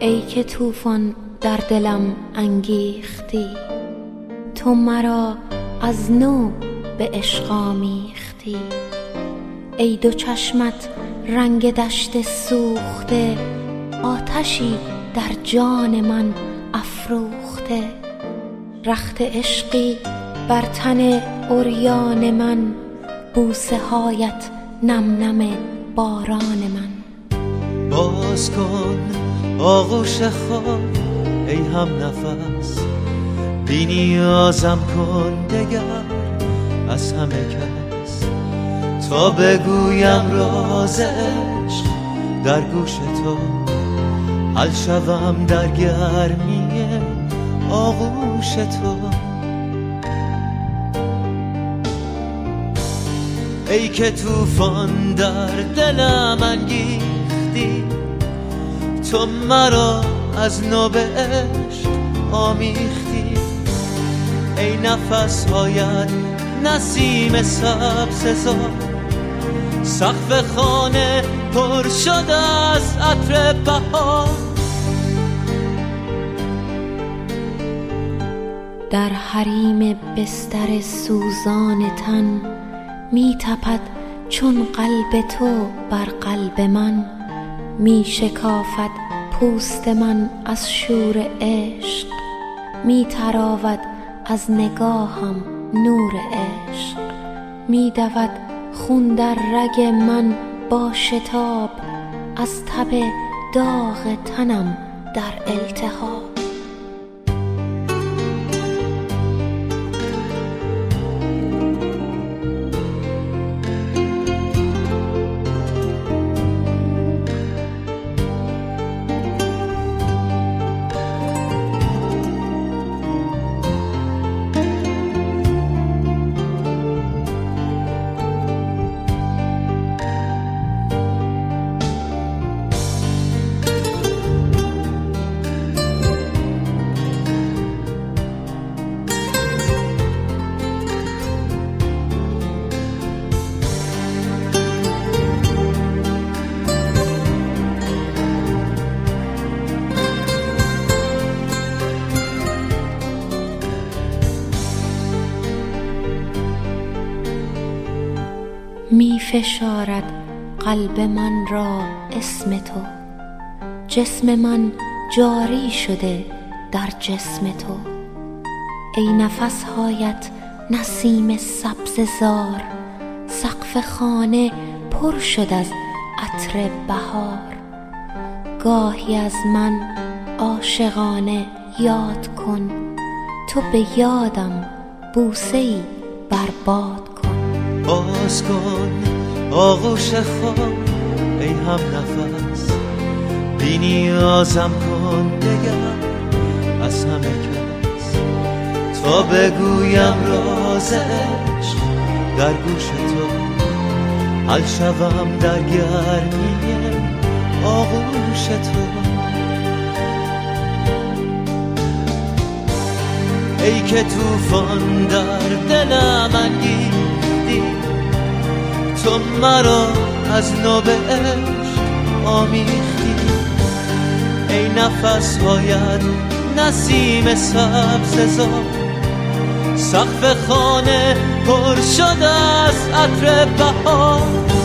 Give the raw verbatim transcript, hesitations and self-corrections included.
ای که طوفان در دلم انگیختی، تو مرا از نو به عشق آمیختی. ای دو چشمت رنگ دشت سوخته، آتشی در جان من افروخته. رخت عشقی بر تن عریان من، بوسه هایت نم نم باران من. باز کن آغوش خود ای هم نفس، بی نیازم کن دگر از همه کس. تا بگویم راز عشق در گوش تو، حل شوم در گرمی آغوش تو. ای که طوفان در دلم انگیختی، تو مرا از نو به عشق آمیختی. ای نفس هایت نسیم سبززار، سقف خانه پر شده از عطر بهار. در حریم بستر سوزان تن، می تپد چون قلب تو بر قلب من. می شکافد پوست من از شور عشق، می تراود از نگاهم نور عشق. می دود خون در رگ من با شتاب، از تب داغ تنم در التهاب. می فشارد قلب من را اسم تو، جسم من جاری شده در جسم تو. ای نفس هایت نسیم سبززار، سقف خانه پر شد از عطر بهار. گاهی از من عاشقانه یاد کن، تو به یادم بوسه‌ای برباد کن. باز کن آغوش خود ای هم نفس، بی نیازم کن دگر از همه کس. تا بگویم راز عشق در گوش تو، حل شوم در گرمی آغوش تو. ای که طوفان در دلم انگیختی، تو مرا از نو به عشق آمیختی. ای نفس هایت نسیم سبززار، سقف خانه پر شده از عطر بهار.